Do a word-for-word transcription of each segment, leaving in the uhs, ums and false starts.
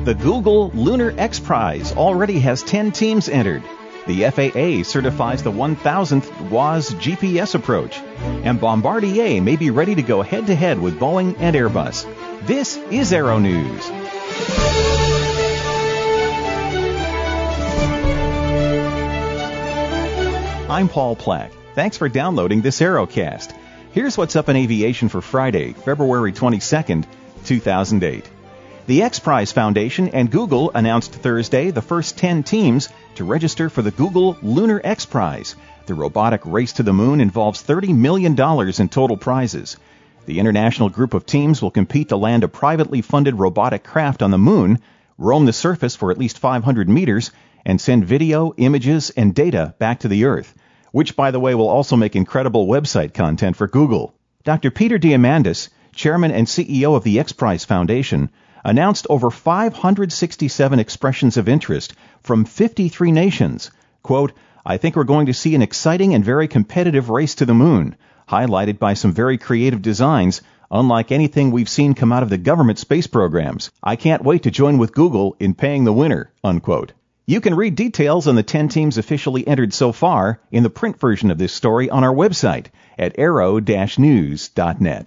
The Google Lunar X Prize already has ten teams entered. The F A A certifies the one thousandth W A S G P S approach. And Bombardier may be ready to go head-to-head with Boeing and Airbus. This is Aero News. I'm Paul Plack. Thanks for downloading this Aerocast. Here's what's up in aviation for Friday, February twenty-second, two thousand eight. The X Prize Foundation and Google announced Thursday the first ten teams to register for the Google Lunar X Prize. The robotic race to the moon involves thirty million dollars in total prizes. The international group of teams will compete to land a privately funded robotic craft on the moon, roam the surface for at least five hundred meters, and send video, images, and data back to the Earth, which, by the way, will also make incredible website content for Google. Doctor Peter Diamandis, chairman and C E O of the X Prize Foundation, announced over five hundred sixty-seven expressions of interest from fifty-three nations. Quote, I think we're going to see an exciting and very competitive race to the moon, highlighted by some very creative designs, unlike anything we've seen come out of the government space programs. I can't wait to join with Google in paying the winner, unquote. You can read details on the ten teams officially entered so far in the print version of this story on our website at aero dash news dot net.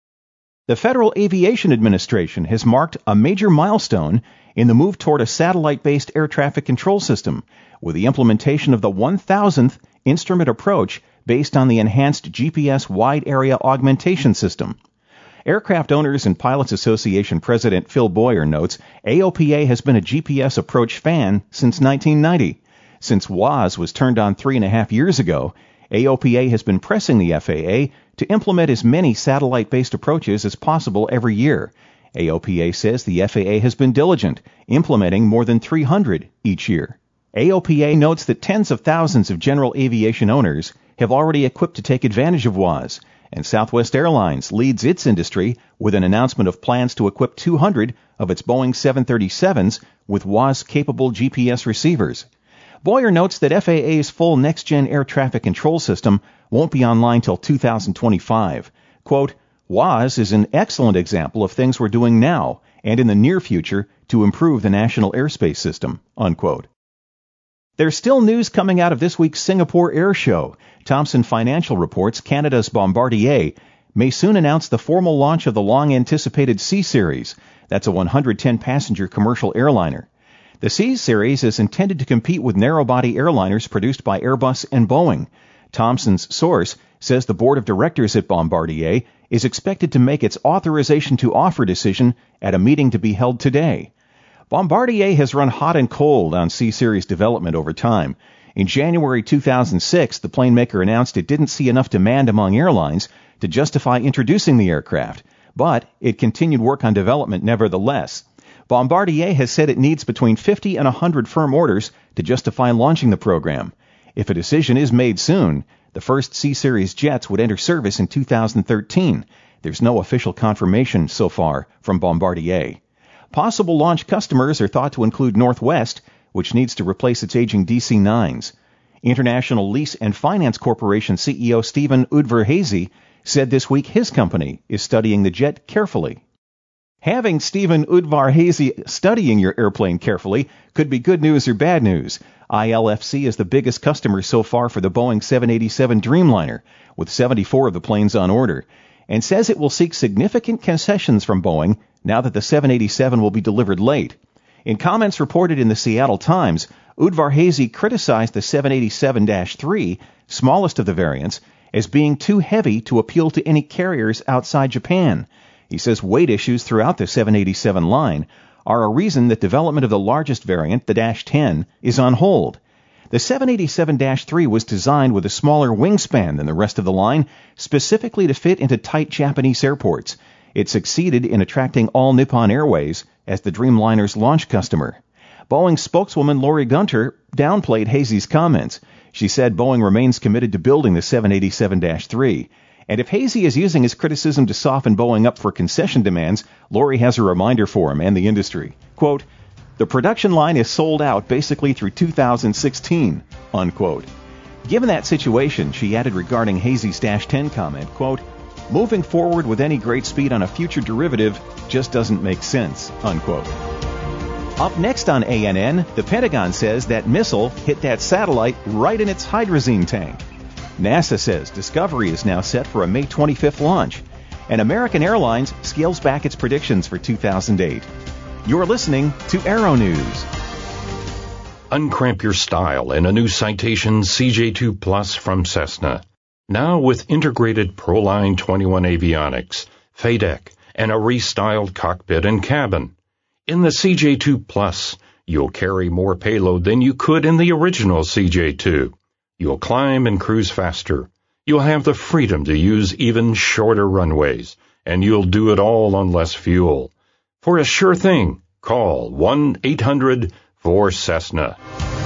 The Federal Aviation Administration has marked a major milestone in the move toward a satellite-based air traffic control system with the implementation of the one thousandth instrument approach based on the enhanced G P S Wide Area Augmentation System. Aircraft Owners and Pilots Association President Phil Boyer notes A O P A has been a G P S approach fan since nineteen ninety. Since W A S was turned on three and a half years ago, A O P A has been pressing the F A A to implement as many satellite-based approaches as possible every year. A O P A says the F A A has been diligent, implementing more than three hundred each year. A O P A notes that tens of thousands of general aviation owners have already equipped to take advantage of W A S, and Southwest Airlines leads its industry with an announcement of plans to equip two hundred of its Boeing seven thirty-sevens with W A S-capable G P S receivers. Boyer notes that F A A's full next-gen air traffic control system won't be online till two thousand twenty-five. Quote, W A S is an excellent example of things we're doing now and in the near future to improve the national airspace system, unquote. There's still news coming out of this week's Singapore Air Show. Thomson Financial reports Canada's Bombardier may soon announce the formal launch of the long-anticipated C-Series. That's a one hundred ten passenger commercial airliner. The C-Series is intended to compete with narrow-body airliners produced by Airbus and Boeing. Thomson's source says the board of directors at Bombardier is expected to make its authorization to offer decision at a meeting to be held today. Bombardier has run hot and cold on C-Series development over time. In January two thousand six, the plane maker announced it didn't see enough demand among airlines to justify introducing the aircraft, but it continued work on development nevertheless. Bombardier has said it needs between fifty and one hundred firm orders to justify launching the program. If a decision is made soon, the first C-Series jets would enter service in two thousand thirteen. There's no official confirmation so far from Bombardier. Possible launch customers are thought to include Northwest, which needs to replace its aging D C nines. International Lease and Finance Corporation C E O Stephen Udvar-Hazy said this week his company is studying the jet carefully. Having Stephen Udvar-Hazy studying your airplane carefully could be good news or bad news. I L F C is the biggest customer so far for the Boeing seven eighty-seven Dreamliner, with seventy-four of the planes on order, and says it will seek significant concessions from Boeing now that the seven eighty-seven will be delivered late. In comments reported in the Seattle Times, Udvar-Hazy criticized the seven eighty-seven dash three, smallest of the variants, as being too heavy to appeal to any carriers outside Japan. He says weight issues throughout the seven eighty-seven line are a reason that development of the largest variant, the Dash ten, is on hold. The seven eighty-seven dash three was designed with a smaller wingspan than the rest of the line, specifically to fit into tight Japanese airports. It succeeded in attracting All Nippon Airways as the Dreamliner's launch customer. Boeing spokeswoman Lori Gunter downplayed Hazy's comments. She said Boeing remains committed to building the seven eighty-seven dash three. And if Hazy is using his criticism to soften Boeing up for concession demands, Lori has a reminder for him and the industry. Quote, the production line is sold out basically through two thousand sixteen, unquote. Given that situation, she added regarding Hazy's Dash ten comment, quote, moving forward with any great speed on a future derivative just doesn't make sense, unquote. Up next on A N N, the Pentagon says that missile hit that satellite right in its hydrazine tank. NASA says Discovery is now set for a May twenty-fifth launch. And American Airlines scales back its predictions for two thousand eight. You're listening to Aero News. Uncramp your style in a new Citation C J two Plus from Cessna. Now with integrated Proline twenty-one avionics, F A D E C, and a restyled cockpit and cabin. In the C J two Plus, you'll carry more payload than you could in the original C J two. You'll climb and cruise faster. You'll have the freedom to use even shorter runways, and you'll do it all on less fuel. For a sure thing, call one eight hundred four Cessna.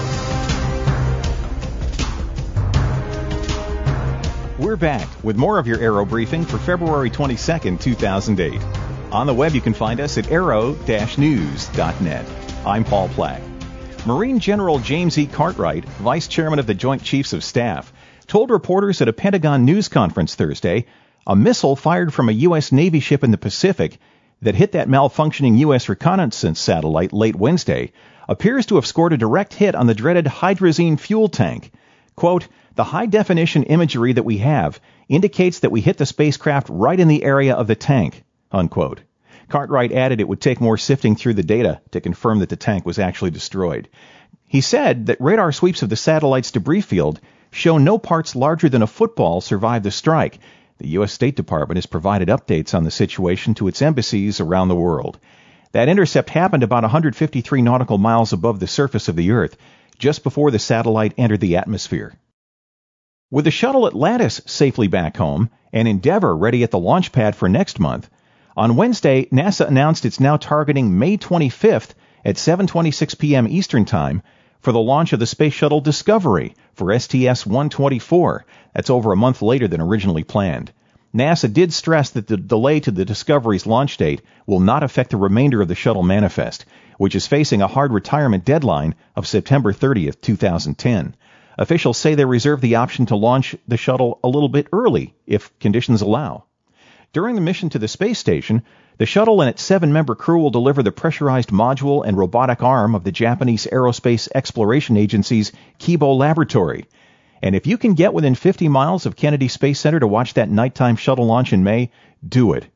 We're back with more of your Aero Briefing for February twenty-second, two thousand eight. On the web, you can find us at aero dash news dot net. I'm Paul Plack. Marine General James E. Cartwright, Vice Chairman of the Joint Chiefs of Staff, told reporters at a Pentagon news conference Thursday a missile fired from a U S. Navy ship in the Pacific that hit that malfunctioning U S reconnaissance satellite late Wednesday appears to have scored a direct hit on the dreaded hydrazine fuel tank. Quote, the high-definition imagery that we have indicates that we hit the spacecraft right in the area of the tank, unquote. Cartwright added it would take more sifting through the data to confirm that the tank was actually destroyed. He said that radar sweeps of the satellite's debris field show no parts larger than a football survived the strike. The U S. State Department has provided updates on the situation to its embassies around the world. That intercept happened about one hundred fifty-three nautical miles above the surface of the Earth, just before the satellite entered the atmosphere. With the shuttle Atlantis safely back home and Endeavour ready at the launch pad for next month, on Wednesday, NASA announced it's now targeting May twenty-fifth at seven twenty-six p.m. Eastern Time for the launch of the Space Shuttle Discovery for S T S one twenty-four. That's over a month later than originally planned. NASA did stress that the delay to the Discovery's launch date will not affect the remainder of the shuttle manifest, which is facing a hard retirement deadline of September thirtieth, two thousand ten. Officials say they reserve the option to launch the shuttle a little bit early if conditions allow. During the mission to the space station, the shuttle and its seven-member crew will deliver the pressurized module and robotic arm of the Japanese Aerospace Exploration Agency's Kibo Laboratory. And if you can get within fifty miles of Kennedy Space Center to watch that nighttime shuttle launch in May, do it.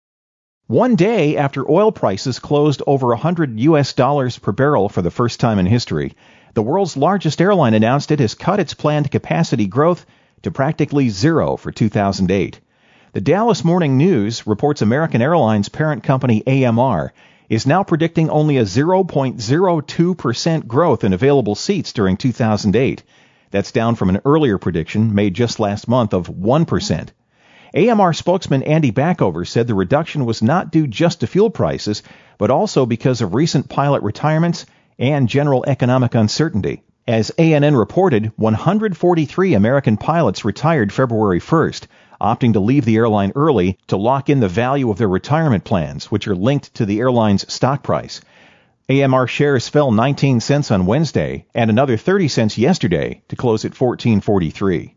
One day after oil prices closed over one hundred U S dollars per barrel for the first time in history, the world's largest airline announced it has cut its planned capacity growth to practically zero for two thousand eight. The Dallas Morning News reports American Airlines parent company A M R is now predicting only a zero point zero two percent growth in available seats during two thousand eight. That's down from an earlier prediction made just last month of one percent. A M R spokesman Andy Backover said the reduction was not due just to fuel prices, but also because of recent pilot retirements and general economic uncertainty. As A N N reported, one hundred forty-three American pilots retired February first, opting to leave the airline early to lock in the value of their retirement plans, which are linked to the airline's stock price. A M R shares fell nineteen cents on Wednesday and another thirty cents yesterday to close at fourteen forty-three.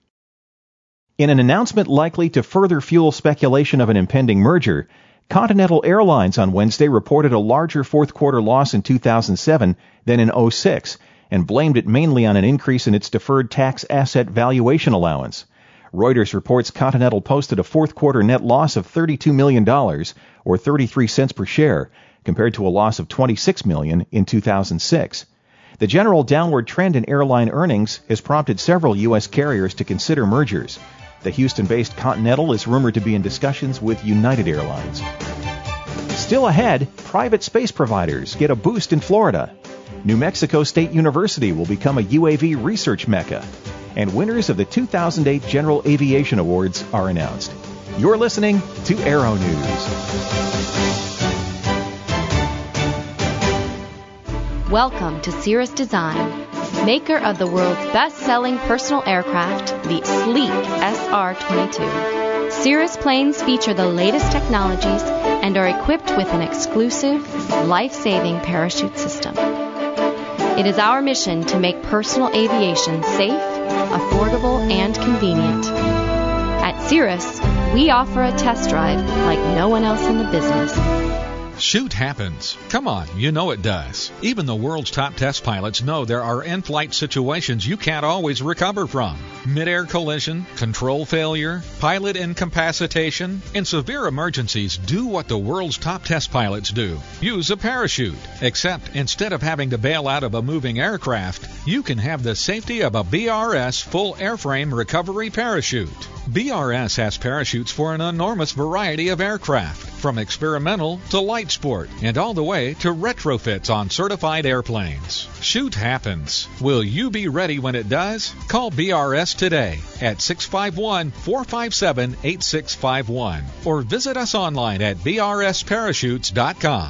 In an announcement likely to further fuel speculation of an impending merger, Continental Airlines on Wednesday reported a larger fourth quarter loss in two thousand seven than in oh six and blamed it mainly on an increase in its deferred tax asset valuation allowance. Reuters reports Continental posted a fourth quarter net loss of thirty-two million dollars, or thirty-three cents per share, compared to a loss of twenty-six million dollars in two thousand six. The general downward trend in airline earnings has prompted several U S carriers to consider mergers. The Houston-based Continental is rumored to be in discussions with United Airlines. Still ahead, private space providers get a boost in Florida. New Mexico State University will become a U A V research mecca. And winners of the two thousand eight General Aviation Awards are announced. You're listening to Aero News. Welcome to Cirrus Design, maker of the world's best-selling personal aircraft, the sleek S R twenty-two. Cirrus planes feature the latest technologies and are equipped with an exclusive, life-saving parachute system. It is our mission to make personal aviation safe, affordable, and convenient. At Cirrus, we offer a test drive like no one else in the business. Shoot happens. Come on, you know it does. Even the world's top test pilots know there are in-flight situations you can't always recover from. Mid-air collision, control failure, pilot incapacitation. In severe emergencies, do what the world's top test pilots do. Use a parachute. Except instead of having to bail out of a moving aircraft, you can have the safety of a B R S full airframe recovery parachute. B R S has parachutes for an enormous variety of aircraft, from experimental to light sport, and all the way to retrofits on certified airplanes. Shoot happens. Will you be ready when it does? Call B R S today at six five one, four five seven, eight six five one or visit us online at b r s parachutes dot com.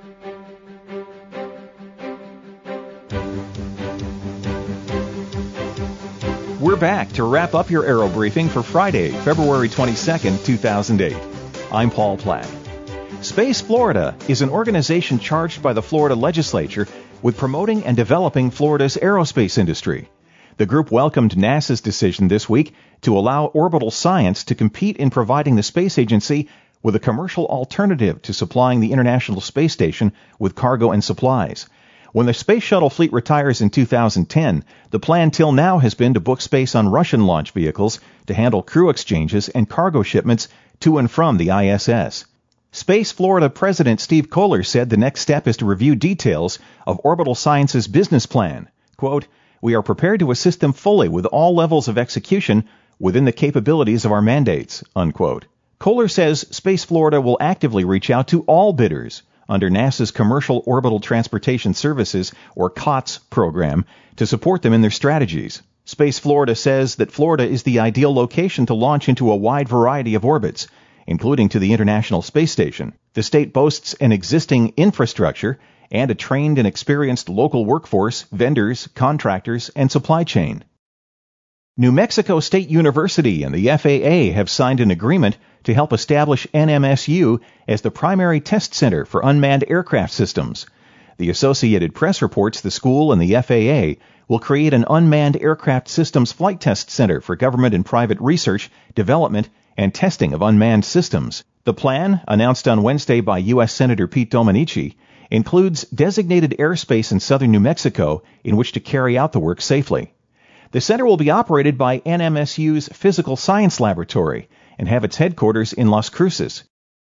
We're back to wrap up your Aero Briefing for Friday, February twenty-second, two thousand eight. I'm Paul Platt. Space Florida is an organization charged by the Florida legislature with promoting and developing Florida's aerospace industry. The group welcomed NASA's decision this week to allow orbital science to compete in providing the space agency with a commercial alternative to supplying the International Space Station with cargo and supplies. When the space shuttle fleet retires in two thousand ten, the plan till now has been to book space on Russian launch vehicles to handle crew exchanges and cargo shipments to and from the I S S. Space Florida President Steve Kohler said the next step is to review details of Orbital Science's business plan. Quote, "We are prepared to assist them fully with all levels of execution within the capabilities of our mandates," unquote. Kohler says Space Florida will actively reach out to all bidders under NASA's Commercial Orbital Transportation Services, or COTS, program to support them in their strategies. Space Florida says that Florida is the ideal location to launch into a wide variety of orbits, including to the International Space Station. The state boasts an existing infrastructure and a trained and experienced local workforce, vendors, contractors, and supply chain. New Mexico State University and the F A A have signed an agreement to help establish N M S U as the primary test center for unmanned aircraft systems. The Associated Press reports the school and the F A A will create an unmanned aircraft systems flight test center for government and private research, development, and testing of unmanned systems. The plan, announced on Wednesday by U S Senator Pete Domenici, includes designated airspace in southern New Mexico in which to carry out the work safely. The center will be operated by N M S U's Physical Science Laboratory and have its headquarters in Las Cruces.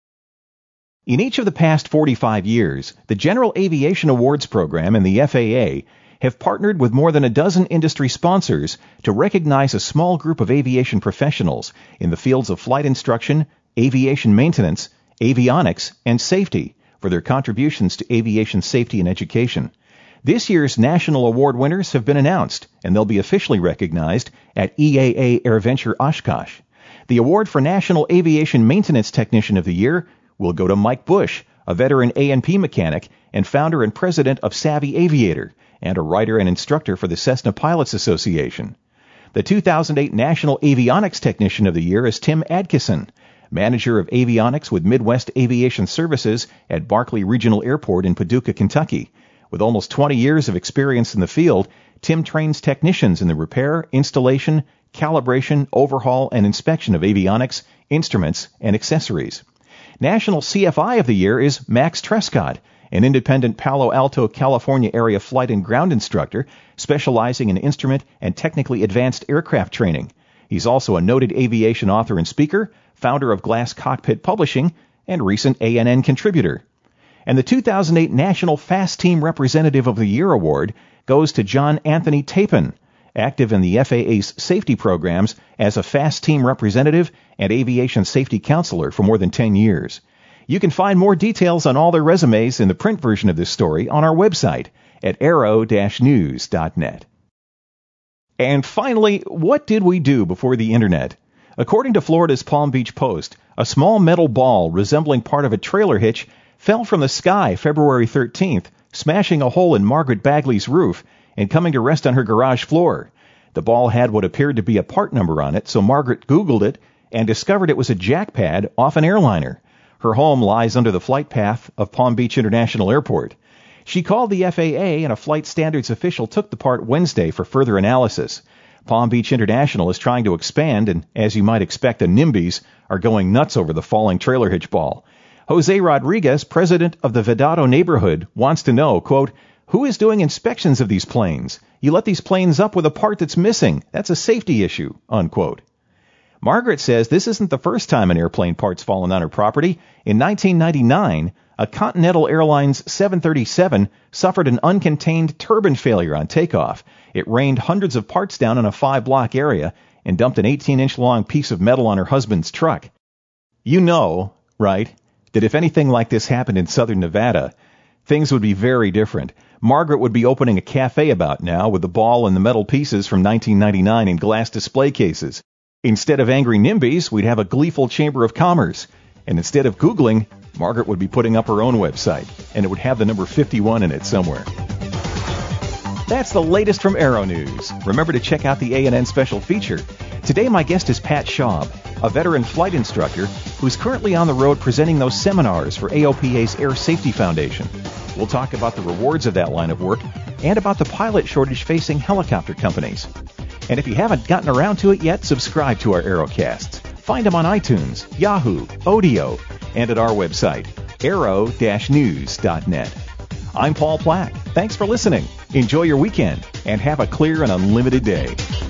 In each of the past forty-five years, the General Aviation Awards Program and the F A A have partnered with more than a dozen industry sponsors to recognize a small group of aviation professionals in the fields of flight instruction, aviation maintenance, avionics, and safety for their contributions to aviation safety and education. This year's national award winners have been announced, and they'll be officially recognized at E A A AirVenture Oshkosh. The award for National Aviation Maintenance Technician of the Year will go to Mike Bush, a veteran A and P mechanic and founder and president of Savvy Aviator, and a writer and instructor for the Cessna Pilots Association. The two thousand eight National Avionics Technician of the Year is Tim Adkisson, manager of avionics with Midwest Aviation Services at Barkley Regional Airport in Paducah, Kentucky. With almost twenty years of experience in the field, Tim trains technicians in the repair, installation, calibration, overhaul, and inspection of avionics, instruments, and accessories. National C F I of the Year is Max Trescott, an independent Palo Alto, California area flight and ground instructor specializing in instrument and technically advanced aircraft training. He's also a noted aviation author and speaker, founder of Glass Cockpit Publishing, and recent A N N contributor. And the two thousand eight National Fast Team Representative of the Year Award goes to John Anthony Tapin, active in the F A A's safety programs as a Fast Team Representative and Aviation Safety Counselor for more than ten years. You can find more details on all their resumes in the print version of this story on our website at aero dash news dot net. And finally, what did we do before the Internet? According to Florida's Palm Beach Post, a small metal ball resembling part of a trailer hitch fell from the sky February thirteenth, smashing a hole in Margaret Bagley's roof and coming to rest on her garage floor. The ball had what appeared to be a part number on it, so Margaret Googled it and discovered it was a jack pad off an airliner. Her home lies under the flight path of Palm Beach International Airport. She called the F A A, and a flight standards official took the part Wednesday for further analysis. Palm Beach International is trying to expand, and as you might expect, the NIMBYs are going nuts over the falling trailer hitch ball. Jose Rodriguez, president of the Vedado neighborhood, wants to know, quote, who is doing inspections of these planes? You let these planes up with a part that's missing. That's a safety issue, unquote. Margaret says this isn't the first time an airplane part's fallen on her property. In nineteen ninety-nine, a Continental Airlines seven thirty-seven suffered an uncontained turbine failure on takeoff. It rained hundreds of parts down in a five-block area and dumped an eighteen-inch long piece of metal on her husband's truck. You know, right, that if anything like this happened in southern Nevada, things would be very different. Margaret would be opening a cafe about now with the ball and the metal pieces from nineteen ninety-nine in glass display cases. Instead of angry NIMBYs, we'd have a gleeful Chamber of Commerce. And instead of Googling, Margaret would be putting up her own website, and it would have the number fifty-one in it somewhere. That's the latest from Aero News. Remember to check out the A and N special feature. Today my guest is Pat Schaub, a veteran flight instructor who's currently on the road presenting those seminars for A O P A's Air Safety Foundation. We'll talk about the rewards of that line of work and about the pilot shortage facing helicopter companies. And if you haven't gotten around to it yet, subscribe to our Aerocasts. Find them on iTunes, Yahoo, Odeo, and at our website, aero dash news dot net. I'm Paul Plack. Thanks for listening. Enjoy your weekend and have a clear and unlimited day.